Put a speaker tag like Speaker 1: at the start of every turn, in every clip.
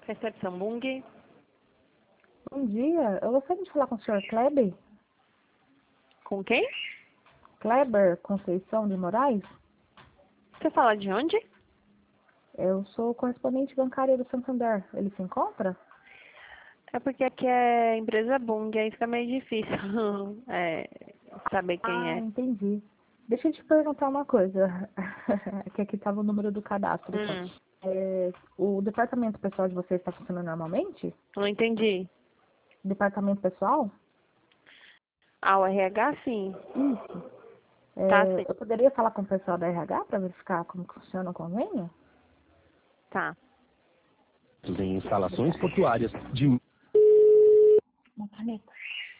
Speaker 1: Recepção Bung.
Speaker 2: Bom dia, eu gostaria de falar com o senhor Kleber.
Speaker 1: Com quem?
Speaker 2: Kleber Conceição de Moraes.
Speaker 1: Você fala de onde?
Speaker 2: Eu sou correspondente bancária do Santander. Ele se encontra?
Speaker 1: É porque aqui é empresa Bung, aí fica meio difícil saber quem é.
Speaker 2: Entendi. Deixa eu te perguntar uma coisa. Que aqui estava o número do cadastro. O departamento pessoal de vocês está funcionando normalmente?
Speaker 1: Não entendi.
Speaker 2: Departamento pessoal?
Speaker 1: Ah, o RH sim.
Speaker 2: Isso.
Speaker 1: Tá sim.
Speaker 2: Eu poderia falar com o pessoal da RH para verificar como que funciona o convênio?
Speaker 1: Tá.
Speaker 3: Em instalações portuárias de
Speaker 2: Uma caneta.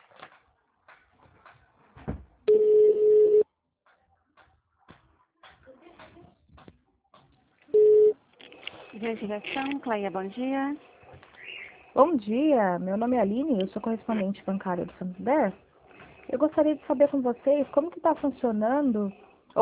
Speaker 1: Recepção, Cleia, bom dia.
Speaker 2: Bom dia, meu nome é Aline, eu sou correspondente bancária do Santander. Eu gostaria de saber com vocês como que está funcionando,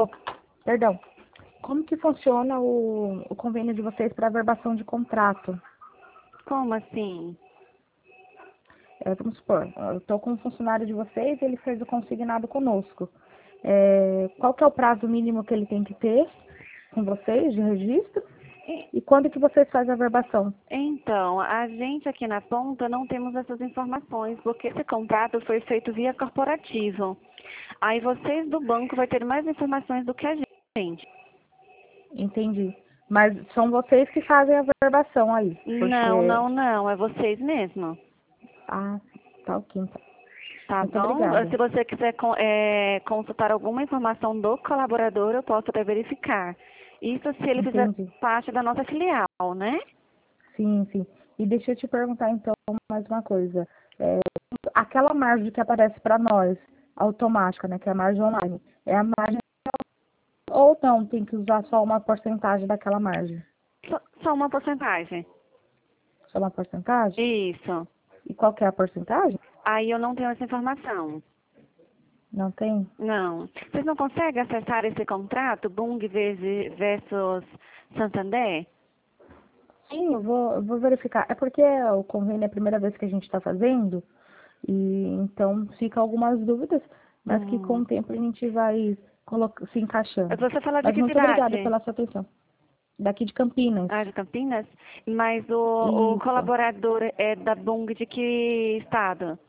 Speaker 2: como que funciona o convênio de vocês para averbação de contrato.
Speaker 1: Como assim?
Speaker 2: Vamos supor, eu estou com um funcionário de vocês e ele fez o consignado conosco. Qual que é o prazo mínimo que ele tem que ter com vocês de registro? E quando que vocês fazem a averbação?
Speaker 1: Então, a gente aqui na ponta não temos essas informações, porque esse contrato foi feito via corporativo. Aí vocês do banco vai ter mais informações do que a gente.
Speaker 2: Entendi. Mas são vocês que fazem a averbação aí?
Speaker 1: Não, é vocês mesmo.
Speaker 2: Ah, tá ok, então.
Speaker 1: Tá
Speaker 2: Muito
Speaker 1: bom?
Speaker 2: obrigada.
Speaker 1: Se você quiser consultar alguma informação do colaborador, eu posso até verificar. Isso se ele fizer
Speaker 2: Entendi.
Speaker 1: parte da nossa filial, né?
Speaker 2: Sim, sim. E deixa eu te perguntar, então, mais uma coisa. Aquela margem que aparece para nós, automática, né, que é a margem online, é a margem ou não, tem que usar só uma porcentagem daquela margem?
Speaker 1: Só uma porcentagem.
Speaker 2: Só uma porcentagem?
Speaker 1: Isso.
Speaker 2: E qual que é a porcentagem?
Speaker 1: Aí eu não tenho essa informação.
Speaker 2: Não tem?
Speaker 1: Não. Vocês não conseguem acessar esse contrato, Bung versus Santander?
Speaker 2: Sim, eu vou verificar. É porque o convênio é a primeira vez que a gente está fazendo, e então fica algumas dúvidas, mas que com o tempo a gente vai se encaixando.
Speaker 1: Você fala de
Speaker 2: Mas
Speaker 1: que
Speaker 2: muito obrigada
Speaker 1: cidade?
Speaker 2: pela sua atenção. Daqui de Campinas.
Speaker 1: Ah, de Campinas? Mas o
Speaker 2: Isso.
Speaker 1: colaborador é da Bung de que estado?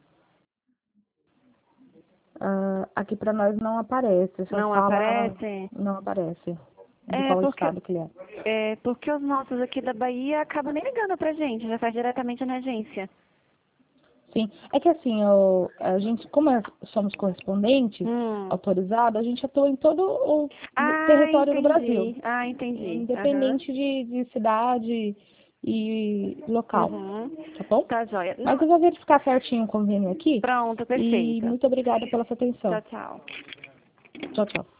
Speaker 2: Aqui para nós não aparece, só
Speaker 1: Não
Speaker 2: fala,
Speaker 1: aparece?
Speaker 2: não aparece de
Speaker 1: É
Speaker 2: qual
Speaker 1: porque,
Speaker 2: estado que ele é.
Speaker 1: porque os nossos aqui da Bahia acabam nem ligando pra gente, já faz diretamente na agência.
Speaker 2: Sim, é que assim, a gente, como somos correspondentes autorizados, a gente atua em todo o território do Brasil,
Speaker 1: Entendi. Ah, entendi. Aham.
Speaker 2: independente de cidade e local,
Speaker 1: Uhum.
Speaker 2: tá bom?
Speaker 1: Tá joia.
Speaker 2: Mas eu vou verificar certinho o convênio aqui
Speaker 1: Pronto,
Speaker 2: e
Speaker 1: perfeito.
Speaker 2: muito obrigada pela sua atenção.
Speaker 1: Tchau, tchau.
Speaker 2: Tchau, tchau.